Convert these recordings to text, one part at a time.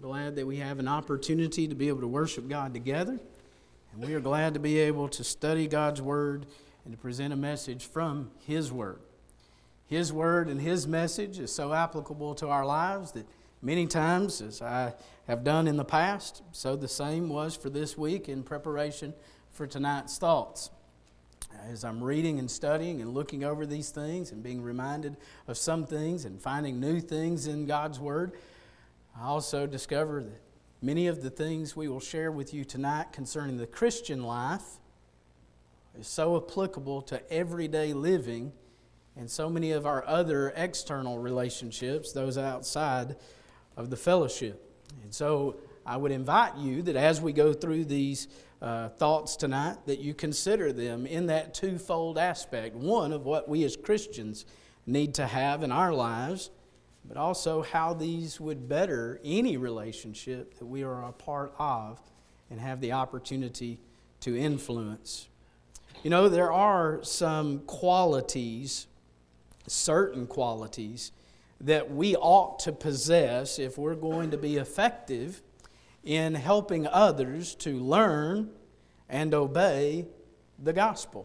glad that we have an opportunity to be able to worship God together. And we are glad to be able to study God's Word and to present a message from His Word. His Word and His message is so applicable to our lives that many times, as I have done in the past, so the same was for this week in preparation for tonight's thoughts. As I'm reading and studying and looking over these things and being reminded of some things and finding new things in God's Word, I also discover that many of the things we will share with you tonight concerning the Christian life is so applicable to everyday living and so many of our other external relationships, those outside of the fellowship. And so I would invite you that as we go through these thoughts tonight, that you consider them in that twofold aspect. One, of what we as Christians need to have in our lives, but also how these would better any relationship that we are a part of and have the opportunity to influence. You know, there are some qualities, certain qualities, that we ought to possess if we're going to be effective in helping others to learn and obey the gospel.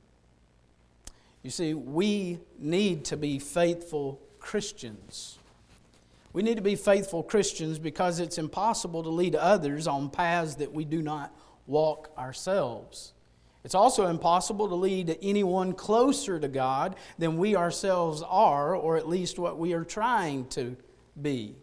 You see, we need to be faithful Christians. We need to be faithful Christians because it's impossible to lead others on paths that we do not walk ourselves. It's also impossible to lead anyone closer to God than we ourselves are, or at least what we are trying to be.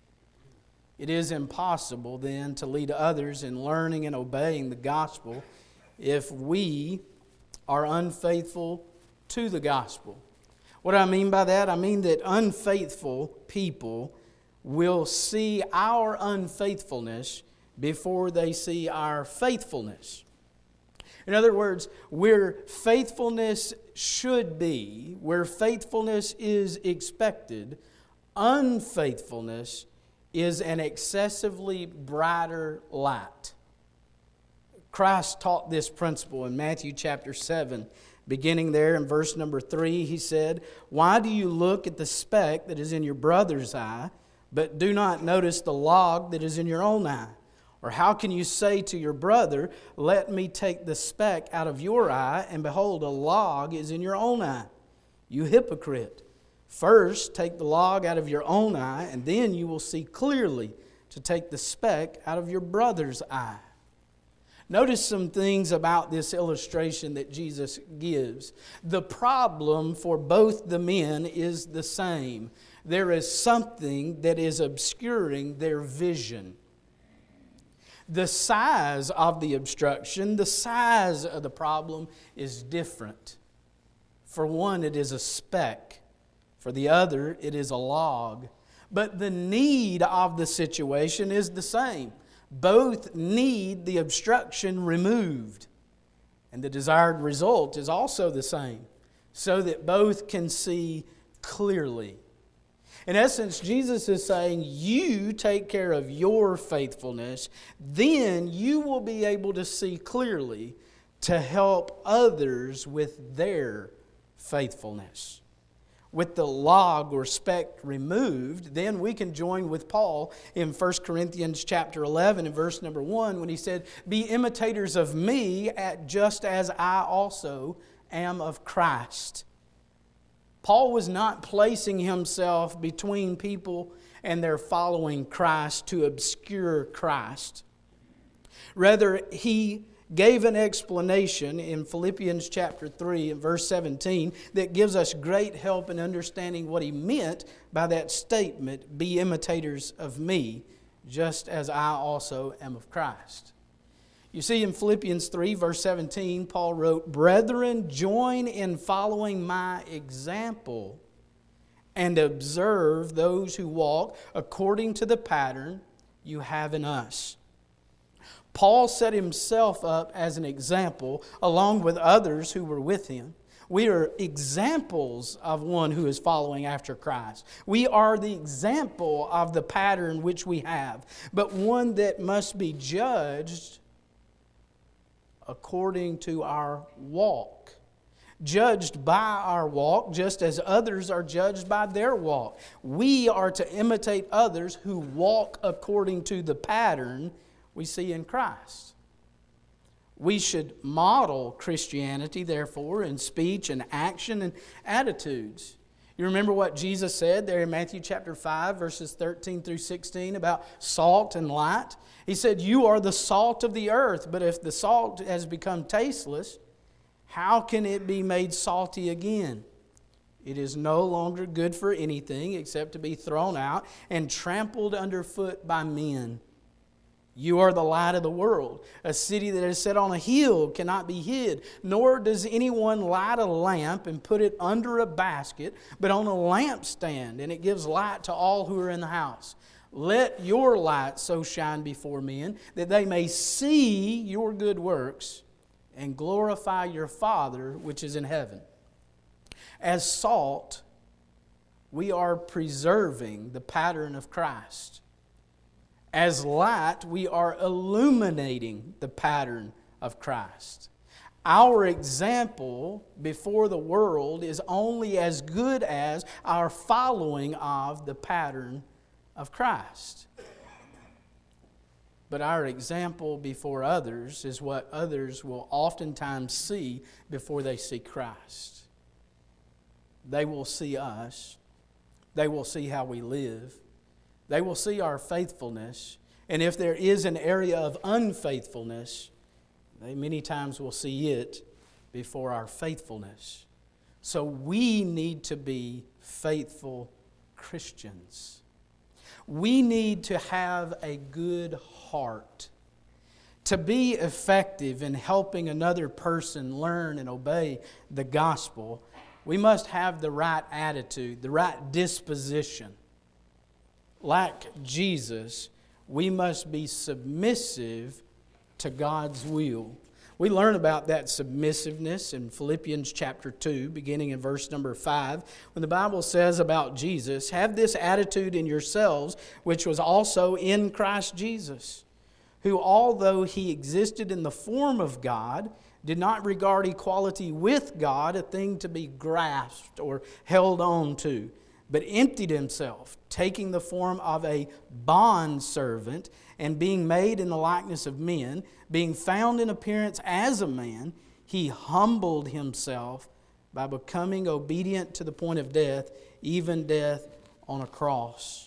It is impossible then to lead others in learning and obeying the gospel if we are unfaithful to the gospel. What do I mean by that? I mean that unfaithful people will see our unfaithfulness before they see our faithfulness. In other words, where faithfulness should be, where faithfulness is expected, unfaithfulness is an excessively brighter light. Christ taught this principle in Matthew chapter 7. Beginning there in verse number 3, He said, "Why do you look at the speck that is in your brother's eye, but do not notice the log that is in your own eye? Or how can you say to your brother, 'Let me take the speck out of your eye,' and behold, a log is in your own eye? You hypocrite! First take the log out of your own eye, and then you will see clearly to take the speck out of your brother's eye." Notice some things about this illustration that Jesus gives. The problem for both the men is the same. There is something that is obscuring their vision. The size of the obstruction, the size of the problem is different. For one, it is a speck. For the other, it is a log. But the need of the situation is the same. Both need the obstruction removed. And the desired result is also the same, so that both can see clearly. In essence, Jesus is saying, you take care of your faithfulness, then you will be able to see clearly to help others with their faithfulness. With the log or speck removed, then we can join with Paul in 1 Corinthians chapter 11 and verse number 1 when he said, "Be imitators of me just as I also am of Christ." Paul was not placing himself between people and their following Christ to obscure Christ. Rather, he gave an explanation in Philippians chapter 3 and verse 17 that gives us great help in understanding what he meant by that statement, "Be imitators of me, just as I also am of Christ." You see, in Philippians 3 verse 17, Paul wrote, "Brethren, join in following my example and observe those who walk according to the pattern you have in us." Paul set himself up as an example along with others who were with him. We are examples of one who is following after Christ. We are the example of the pattern which we have, but one that must be judged according to our walk. judged by our walk, just as others are judged by their walk. We are to imitate others who walk according to the pattern we see in Christ. We should model Christianity, therefore, in speech and action and attitudes. You remember what Jesus said there in Matthew chapter 5, verses 13 through 16 about salt and light? He said, "You are the salt of the earth, but if the salt has become tasteless, how can it be made salty again? It is no longer good for anything except to be thrown out and trampled underfoot by men. You are the light of the world. A city that is set on a hill cannot be hid, nor does anyone light a lamp and put it under a basket, but on a lampstand, and it gives light to all who are in the house. Let your light so shine before men that they may see your good works and glorify your Father which is in heaven." As salt, we are preserving the pattern of Christ. As light, we are illuminating the pattern of Christ. Our example before the world is only as good as our following of the pattern of Christ. But our example before others is what others will oftentimes see before they see Christ. They will see us. They will see how we live. They will see our faithfulness. And if there is an area of unfaithfulness, they many times will see it before our faithfulness. So we need to be faithful Christians. We need to have a good heart. To be effective in helping another person learn and obey the gospel, we must have the right attitude, the right disposition. Like Jesus, we must be submissive to God's will. We learn about that submissiveness in Philippians chapter 2, beginning in verse number 5, when the Bible says about Jesus, "Have this attitude in yourselves, which was also in Christ Jesus, who, although he existed in the form of God, did not regard equality with God a thing to be grasped or held on to, but emptied himself, taking the form of a bondservant, and being made in the likeness of men, being found in appearance as a man, he humbled himself by becoming obedient to the point of death, even death on a cross."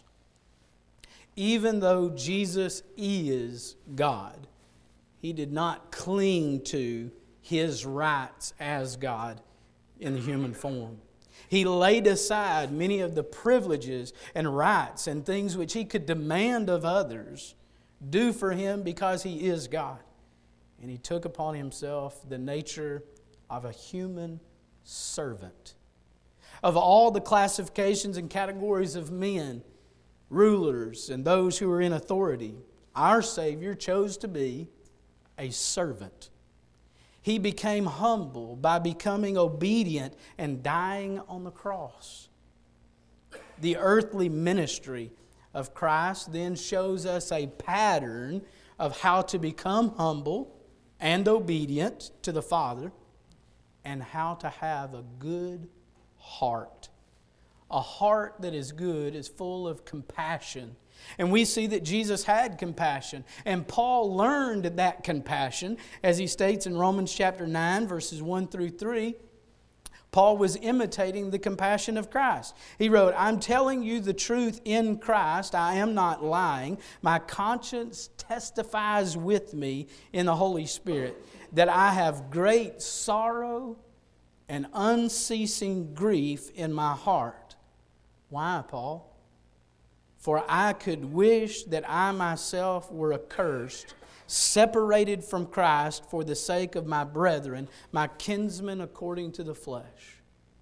Even though Jesus is God, he did not cling to his rights as God in the human form. He laid aside many of the privileges and rights and things which he could demand of others do for him because he is God. And he took upon himself the nature of a human servant. Of all the classifications and categories of men, rulers, and those who are in authority, our Savior chose to be a servant. He became humble by becoming obedient and dying on the cross. The earthly ministry of Christ then shows us a pattern of how to become humble and obedient to the Father, and how to have a good heart. A heart that is good is full of compassion. And we see that Jesus had compassion. And Paul learned that compassion, as he states in Romans chapter 9, verses 1 through 3. Paul was imitating the compassion of Christ. He wrote, "I'm telling you the truth in Christ. I am not lying. My conscience testifies with me in the Holy Spirit that I have great sorrow and unceasing grief in my heart." Why, Paul? "For I could wish that I myself were accursed, separated from Christ for the sake of my brethren, my kinsmen according to the flesh."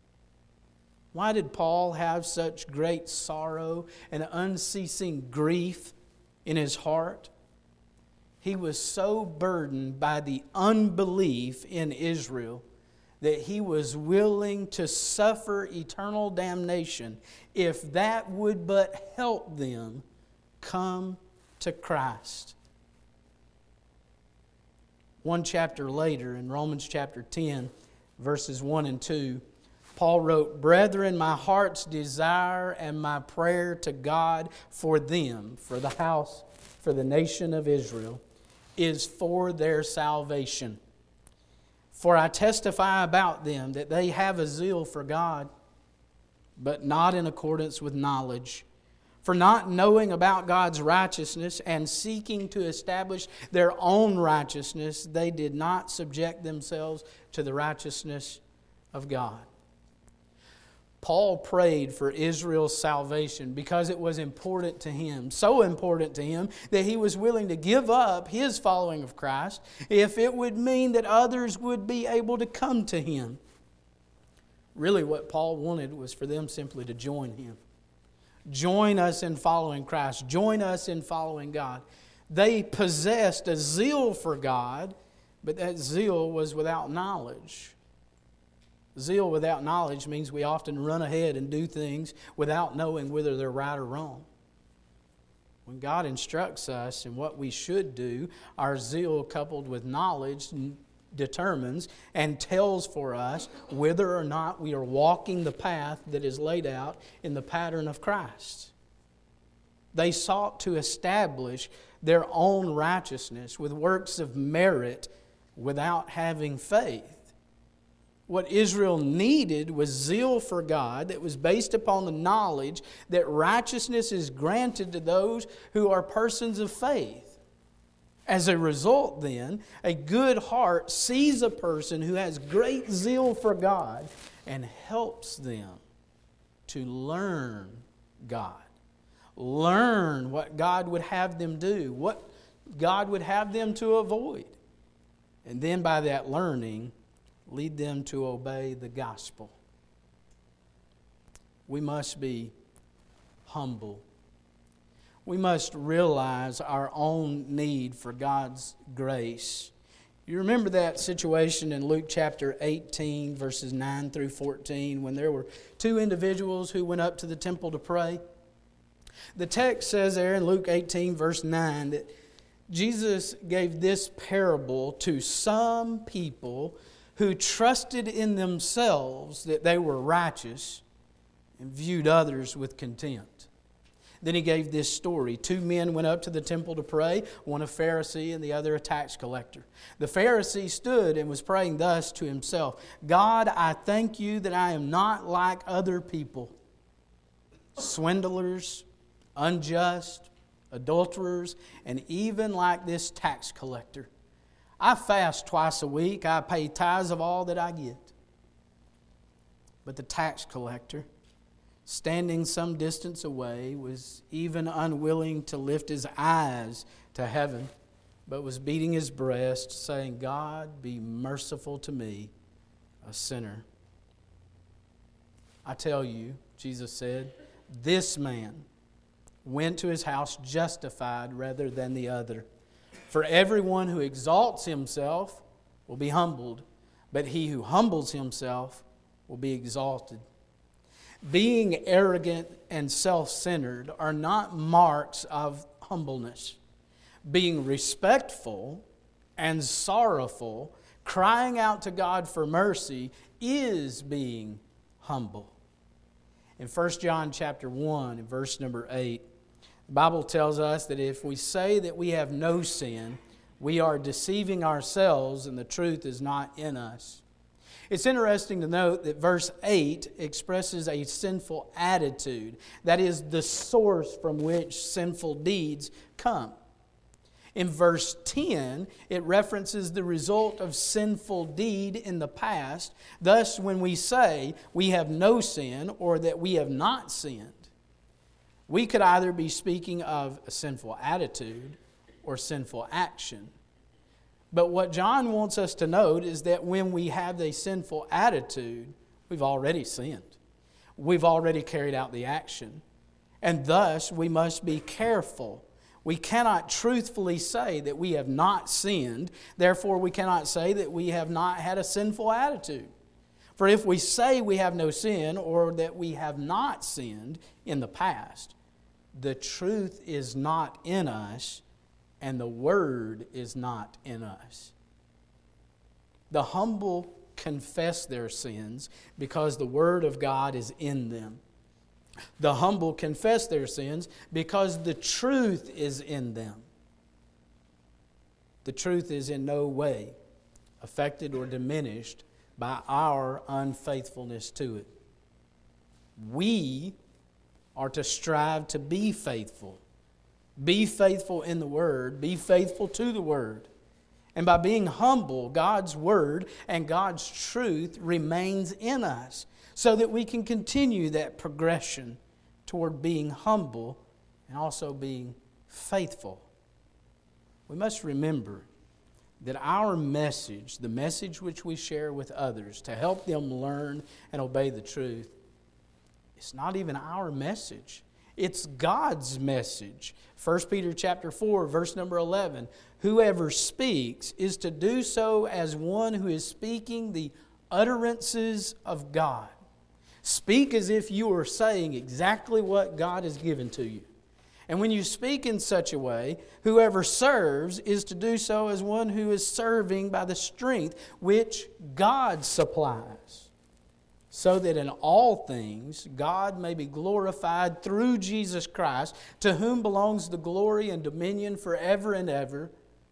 Why did Paul have such great sorrow and unceasing grief in his heart? He was so burdened by the unbelief in Israel that he was willing to suffer eternal damnation if that would but help them come to Christ. One chapter later, in Romans chapter 10, verses 1 and 2, Paul wrote, "Brethren, my heart's desire and my prayer to God for them," for the house, for the nation of Israel, "is for their salvation. For I testify about them that they have a zeal for God, but not in accordance with knowledge. For not knowing about God's righteousness and seeking to establish their own righteousness, they did not subject themselves to the righteousness of God." Paul prayed for Israel's salvation because it was important to him, so important to him that he was willing to give up his following of Christ if it would mean that others would be able to come to him. Really, what Paul wanted was for them simply to join him. Join us in following Christ. Join us in following God. They possessed a zeal for God, but that zeal was without knowledge. Zeal without knowledge means we often run ahead and do things without knowing whether they're right or wrong. When God instructs us in what we should do, our zeal coupled with knowledge determines and tells for us whether or not we are walking the path that is laid out in the pattern of Christ. They sought to establish their own righteousness with works of merit without having faith. What Israel needed was zeal for God that was based upon the knowledge that righteousness is granted to those who are persons of faith. As a result, then, a good heart sees a person who has great zeal for God and helps them to learn God. Learn what God would have them do, what God would have them to avoid. And then by that learning, lead them to obey the gospel. We must be humble. We must realize our own need for God's grace. You remember that situation in Luke chapter 18, verses 9 through 14, when there were two individuals who went up to the temple to pray? The text says there in Luke 18, verse 9, that Jesus gave this parable to some people who trusted in themselves that they were righteous and viewed others with contempt. Then he gave this story. Two men went up to the temple to pray, one a Pharisee and the other a tax collector. The Pharisee stood and was praying thus to himself, "God, I thank you that I am not like other people, swindlers, unjust, adulterers, and even like this tax collector. I fast twice a week. I pay tithes of all that I get." But the tax collector, standing some distance away, was even unwilling to lift his eyes to heaven, but was beating his breast, saying, "God, be merciful to me, a sinner." "I tell you," Jesus said, "this man went to his house justified rather than the other. For everyone who exalts himself will be humbled, but he who humbles himself will be exalted." Being arrogant and self-centered are not marks of humbleness. Being respectful and sorrowful, crying out to God for mercy, is being humble. In 1 John chapter 1, and verse number 8, the Bible tells us that if we say that we have no sin, we are deceiving ourselves and the truth is not in us. It's interesting to note that verse 8 expresses a sinful attitude. That is the source from which sinful deeds come. In verse 10, it references the result of sinful deed in the past. Thus, when we say we have no sin or that we have not sinned, we could either be speaking of a sinful attitude or sinful action. But what John wants us to note is that when we have a sinful attitude, we've already sinned. We've already carried out the action. And thus, we must be careful. We cannot truthfully say that we have not sinned. Therefore, we cannot say that we have not had a sinful attitude. For if we say we have no sin or that we have not sinned in the past, the truth is not in us and the Word is not in us. The humble confess their sins because the Word of God is in them. The humble confess their sins because the truth is in them. The truth is in no way affected or diminished by our unfaithfulness to it. We are to strive to be faithful. Be faithful in the Word. Be faithful to the Word. And by being humble, God's Word and God's truth remains in us so that we can continue that progression toward being humble and also being faithful. We must remember that our message, the message which we share with others to help them learn and obey the truth, it's not even our message. It's God's message. 1 Peter chapter 4, verse number 11. Whoever speaks is to do so as one who is speaking the utterances of God. Speak as if you are saying exactly what God has given to you. And when you speak in such a way, whoever serves is to do so as one who is serving by the strength which God supplies, so that in all things God may be glorified through Jesus Christ, to whom belongs the glory and dominion forever and ever.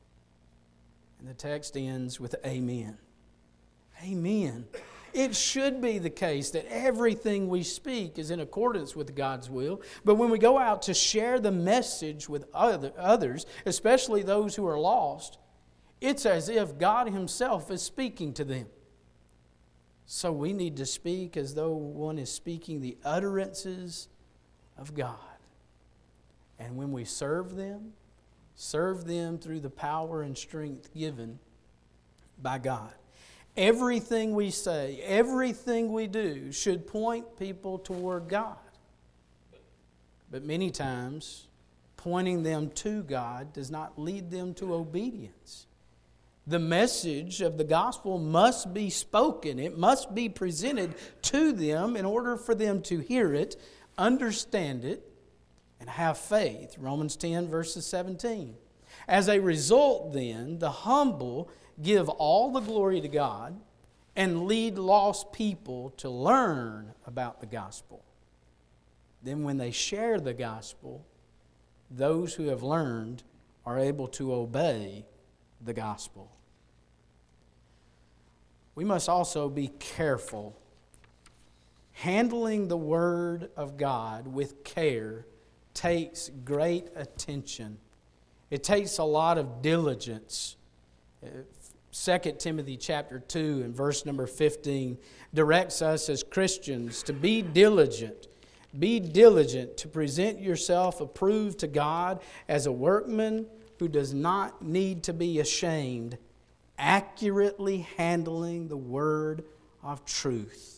And the text ends with amen. Amen. It should be the case that everything we speak is in accordance with God's will. But when we go out to share the message with others, especially those who are lost, it's as if God Himself is speaking to them. So we need to speak as though one is speaking the utterances of God. And when we serve them through the power and strength given by God. Everything we say, everything we do should point people toward God. But many times, pointing them to God does not lead them to obedience. The message of the gospel must be spoken. It must be presented to them in order for them to hear it, understand it, and have faith. Romans 10, verses 17. As a result, then, the humble give all the glory to God and lead lost people to learn about the gospel. Then when they share the gospel, those who have learned are able to obey the gospel. We must also be careful. Handling the Word of God with care takes great attention. It takes a lot of diligence. 2 Timothy chapter 2 and verse number 15 directs us as Christians to be diligent. Be diligent to present yourself approved to God as a workman who does not need to be ashamed, accurately handling the word of truth.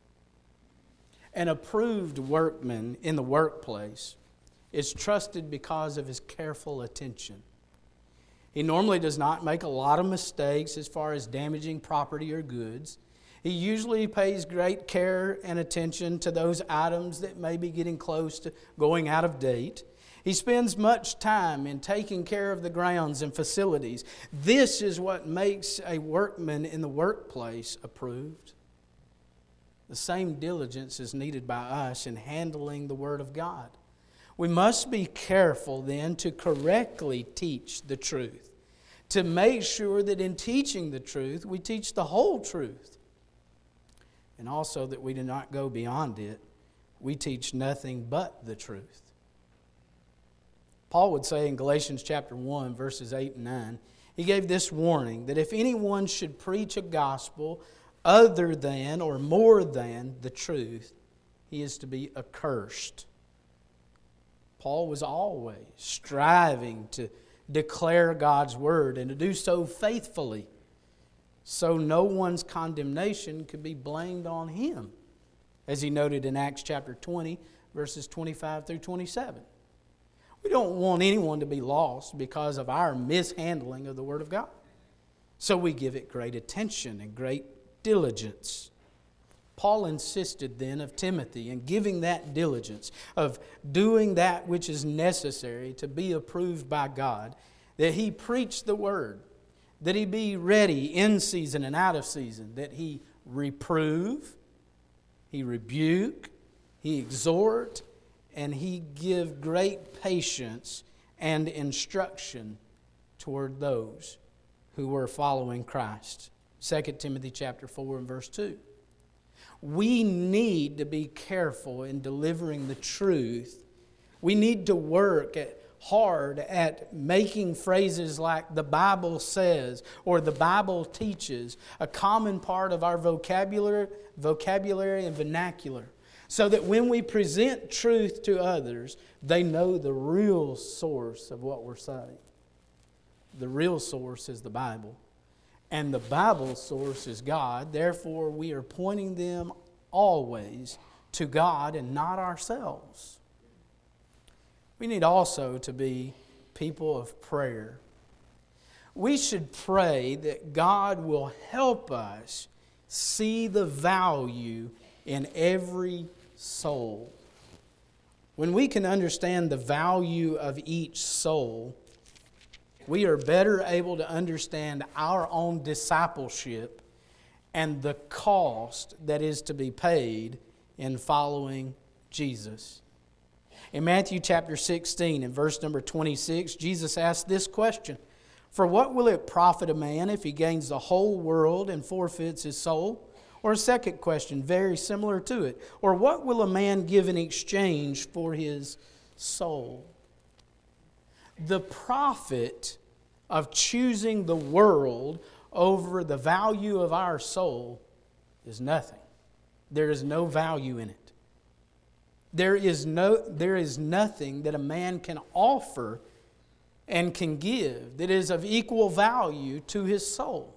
An approved workman in the workplace is trusted because of his careful attention. He normally does not make a lot of mistakes as far as damaging property or goods. He usually pays great care and attention to those items that may be getting close to going out of date. He spends much time in taking care of the grounds and facilities. This is what makes a workman in the workplace approved. The same diligence is needed by us in handling the Word of God. We must be careful then to correctly teach the truth, to make sure that in teaching the truth, we teach the whole truth, and also that we do not go beyond it. We teach nothing but the truth. Paul would say in Galatians chapter 1, verses 8 and 9, he gave this warning that if anyone should preach a gospel other than or more than the truth, he is to be accursed. Paul was always striving to declare God's word and to do so faithfully, so no one's condemnation could be blamed on him, as he noted in Acts chapter 20, verses 25 through 27. We don't want anyone to be lost because of our mishandling of the Word of God. So we give it great attention and great diligence. Paul insisted then of Timothy in giving that diligence, of doing that which is necessary to be approved by God, that he preach the Word, that he be ready in season and out of season, that he reprove, he rebuke, he exhort, and he give great patience and instruction toward those who were following Christ. 2 Timothy chapter 4 and verse 2. We need to be careful in delivering the truth. We need to work hard at making phrases like the Bible says or the Bible teaches a common part of our vocabulary and vernacular, so that when we present truth to others, they know the real source of what we're saying. The real source is the Bible. And the Bible source is God. Therefore, we are pointing them always to God and not ourselves. We need also to be people of prayer. We should pray that God will help us see the value in every soul. When we can understand the value of each soul, we are better able to understand our own discipleship and the cost that is to be paid in following Jesus. In Matthew chapter 16 and verse number 26, Jesus asked this question: "For what will it profit a man if he gains the whole world and forfeits his soul?" Or a second question, very similar to it: "Or what will a man give in exchange for his soul?" The profit of choosing the world over the value of our soul is nothing. There is no value in it. There is nothing that a man can offer and can give that is of equal value to his soul.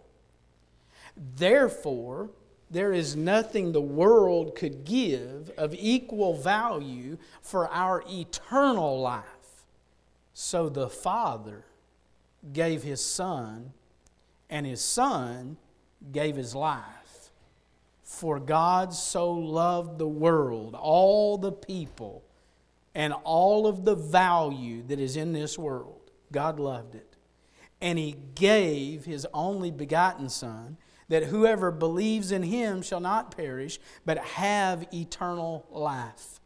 Therefore, there is nothing the world could give of equal value for our eternal life. So the Father gave His Son, and His Son gave His life. For God so loved the world, all the people, and all of the value that is in this world. God loved it. And He gave His only begotten Son, that whoever believes in Him shall not perish, but have eternal life.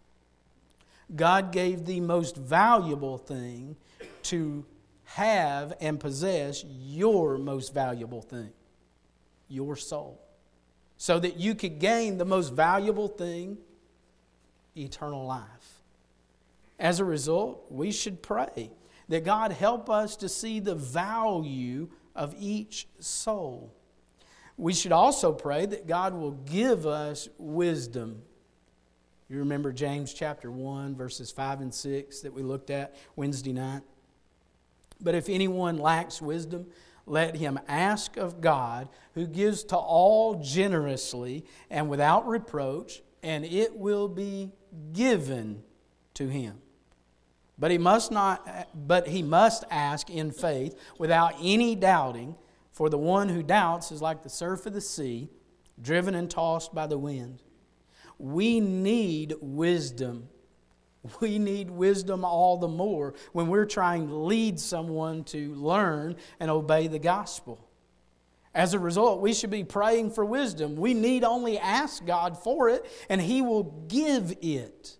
God gave the most valuable thing to have and possess, your most valuable thing, your soul, so that you could gain the most valuable thing, eternal life. As a result, we should pray that God help us to see the value of each soul. We should also pray that God will give us wisdom. You remember James chapter 1, verses 5 and 6 that we looked at Wednesday night? But if anyone lacks wisdom, let him ask of God, who gives to all generously and without reproach, and it will be given to him. But he must ask in faith without any doubting, for the one who doubts is like the surf of the sea, driven and tossed by the wind. We need wisdom. We need wisdom all the more when we're trying to lead someone to learn and obey the gospel. As a result, we should be praying for wisdom. We need only ask God for it, and He will give it.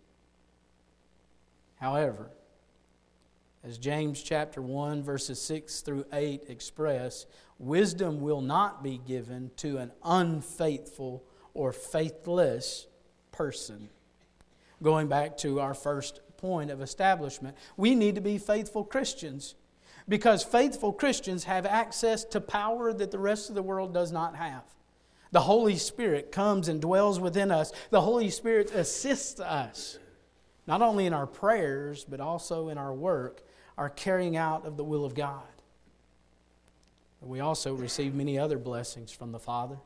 However, as James chapter 1, verses 6 through 8 express, wisdom will not be given to an unfaithful or faithless person. Going back to our first point of establishment, we need to be faithful Christians, because faithful Christians have access to power that the rest of the world does not have. The Holy Spirit comes and dwells within us. The Holy Spirit assists us, not only in our prayers, but also in our work, our carrying out of the will of God. But we also receive many other blessings from the Father.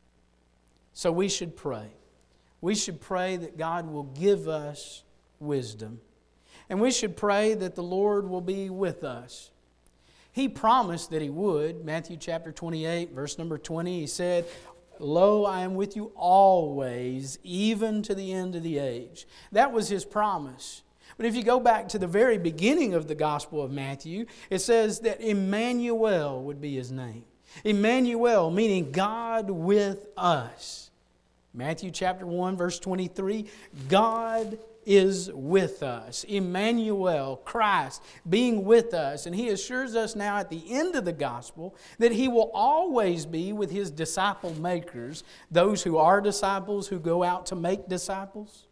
So we should pray. We should pray that God will give us wisdom. And we should pray that the Lord will be with us. He promised that He would. Matthew chapter 28, verse number 20, He said, "Lo, I am with you always, even to the end of the age." That was His promise. But if you go back to the very beginning of the Gospel of Matthew, it says that Emmanuel would be His name. Emmanuel, meaning God with us. Matthew chapter 1, verse 23, God is with us. Emmanuel, Christ, being with us. And He assures us now at the end of the gospel that He will always be with His disciple makers, those who are disciples, who go out to make disciples.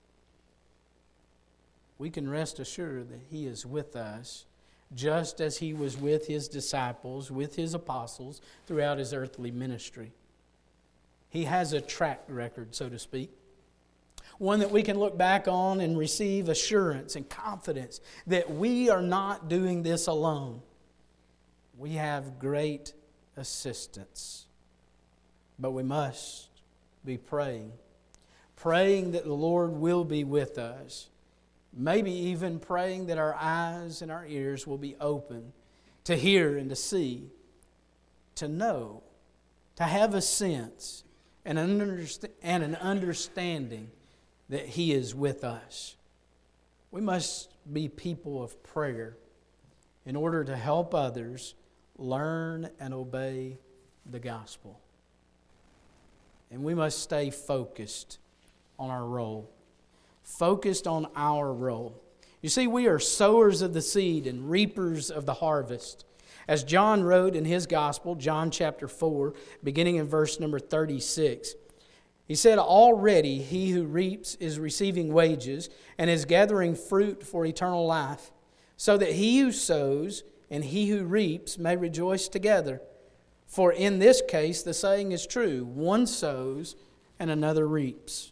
We can rest assured that He is with us, just as He was with His disciples, with His apostles, throughout His earthly ministry. He has a track record, so to speak. One that we can look back on and receive assurance and confidence that we are not doing this alone. We have great assistance. But we must be praying that the Lord will be with us. Maybe even praying that our eyes and our ears will be open to hear and to see, to know, to have a sense and an understanding that He is with us. We must be people of prayer in order to help others learn and obey the gospel. And we must stay focused on our role. Focused on our role. You see, we are sowers of the seed and reapers of the harvest. As John wrote in his gospel, John chapter 4, beginning in verse number 36, he said, "Already he who reaps is receiving wages and is gathering fruit for eternal life, so that he who sows and he who reaps may rejoice together. For in this case the saying is true, one sows and another reaps."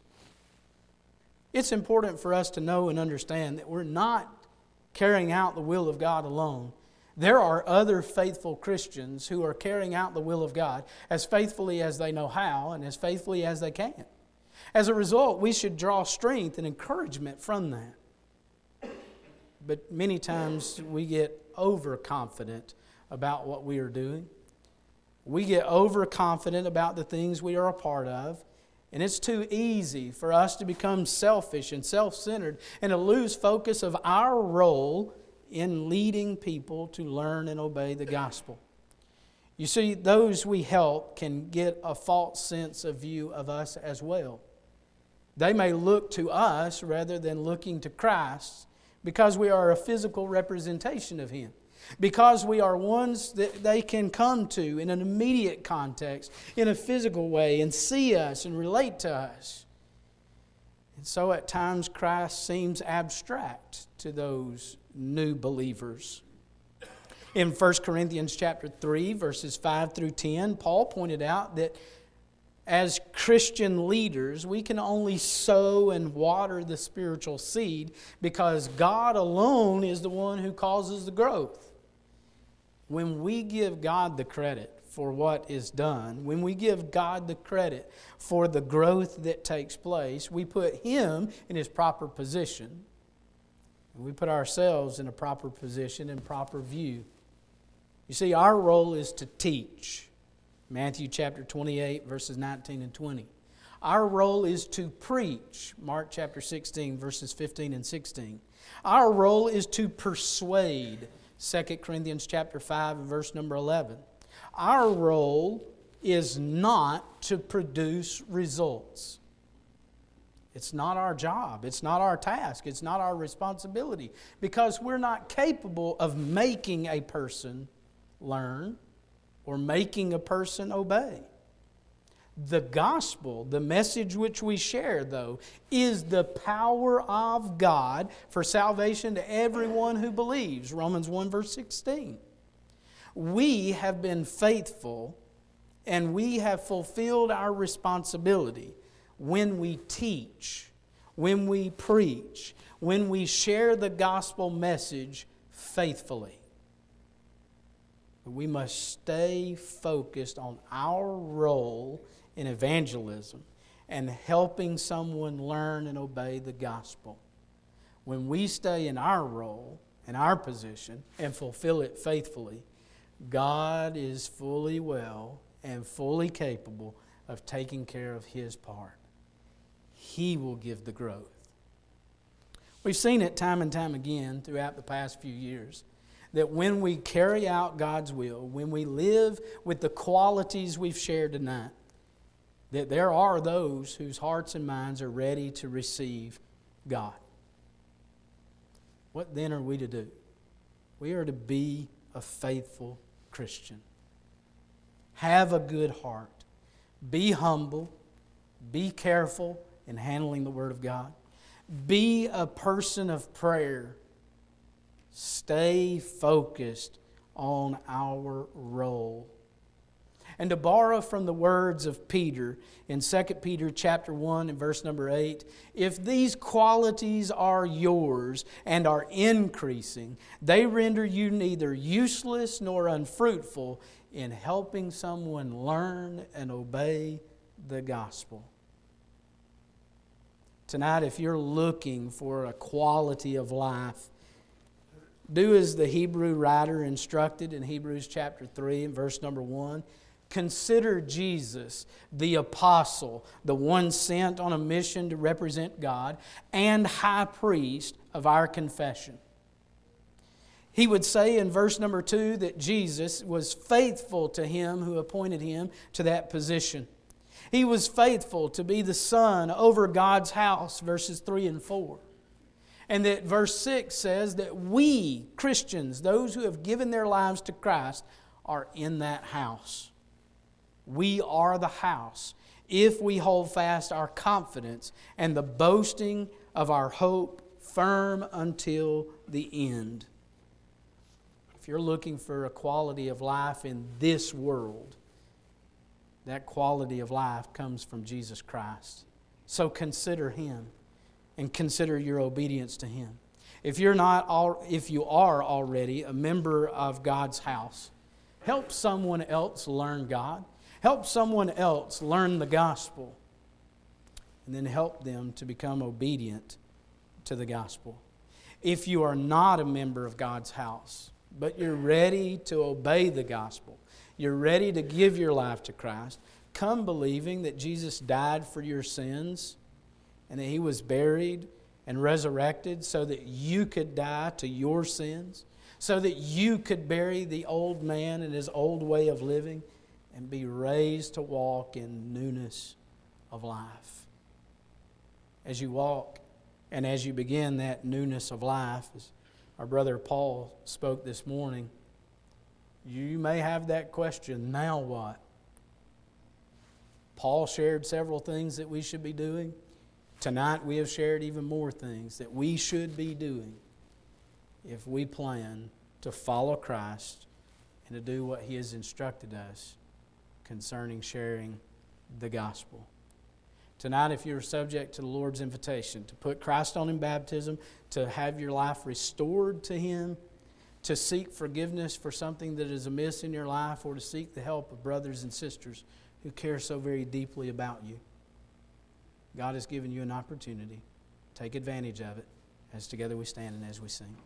It's important for us to know and understand that we're not carrying out the will of God alone. There are other faithful Christians who are carrying out the will of God as faithfully as they know how and as faithfully as they can. As a result, we should draw strength and encouragement from that. But many times we get overconfident about what we are doing. We get overconfident about the things we are a part of. And it's too easy for us to become selfish and self-centered and to lose focus of our role in leading people to learn and obey the gospel. You see, those we help can get a false sense of view of us as well. They may look to us rather than looking to Christ because we are a physical representation of Him. Because we are ones that they can come to in an immediate context, in a physical way, and see us and relate to us. And so at times Christ seems abstract to those new believers. In 1 Corinthians chapter 3, verses 5 through 10, Paul pointed out that as Christian leaders, we can only sow and water the spiritual seed because God alone is the one who causes the growth. When we give God the credit for what is done, when we give God the credit for the growth that takes place, we put Him in His proper position. And we put ourselves in a proper position and proper view. You see, our role is to teach. Matthew chapter 28, verses 19 and 20. Our role is to preach. Mark chapter 16, verses 15 and 16. Our role is to persuade. 2 Corinthians chapter 5, verse number 11. Our role is not to produce results. It's not our job. It's not our task. It's not our responsibility because we're not capable of making a person learn or making a person obey. The gospel, the message which we share, though, is the power of God for salvation to everyone who believes. Romans 1 verse 16. We have been faithful and we have fulfilled our responsibility when we teach, when we preach, when we share the gospel message faithfully. But we must stay focused on our role in evangelism and helping someone learn and obey the gospel. When we stay in our role, in our position, and fulfill it faithfully, God is fully well and fully capable of taking care of His part. He will give the growth. We've seen it time and time again throughout the past few years that when we carry out God's will, when we live with the qualities we've shared tonight, that there are those whose hearts and minds are ready to receive God. What then are we to do? We are to be a faithful Christian. Have a good heart. Be humble. Be careful in handling the Word of God. Be a person of prayer. Stay focused on our role. And to borrow from the words of Peter in 2 Peter chapter 1 and verse number 8, if these qualities are yours and are increasing, they render you neither useless nor unfruitful in helping someone learn and obey the gospel. Tonight, if you're looking for a quality of life, do as the Hebrew writer instructed in Hebrews chapter 3 and verse number 1. Consider Jesus, the apostle, the one sent on a mission to represent God, and high priest of our confession. He would say in verse number 2 that Jesus was faithful to Him who appointed Him to that position. He was faithful to be the son over God's house, verses 3 and 4. And that verse 6 says that we, Christians, those who have given their lives to Christ, are in that house. We are the house if we hold fast our confidence and the boasting of our hope firm until the end. If you're looking for a quality of life in this world, that quality of life comes from Jesus Christ. So consider Him and consider your obedience to Him. If you are already a member of God's house, help someone else learn God. Help someone else learn the gospel. And then help them to become obedient to the gospel. If you are not a member of God's house, but you're ready to obey the gospel, you're ready to give your life to Christ, come believing that Jesus died for your sins and that He was buried and resurrected so that you could die to your sins, so that you could bury the old man and his old way of living and be raised to walk in newness of life. As you walk and as you begin that newness of life, as our brother Paul spoke this morning, you may have that question, now what? Paul shared several things that we should be doing. Tonight we have shared even more things that we should be doing if we plan to follow Christ and to do what He has instructed us concerning sharing the gospel. Tonight, if you're subject to the Lord's invitation to put Christ on in baptism, to have your life restored to Him, to seek forgiveness for something that is amiss in your life, or to seek the help of brothers and sisters who care so very deeply about you, God has given you an opportunity. Take advantage of it as together we stand and as we sing.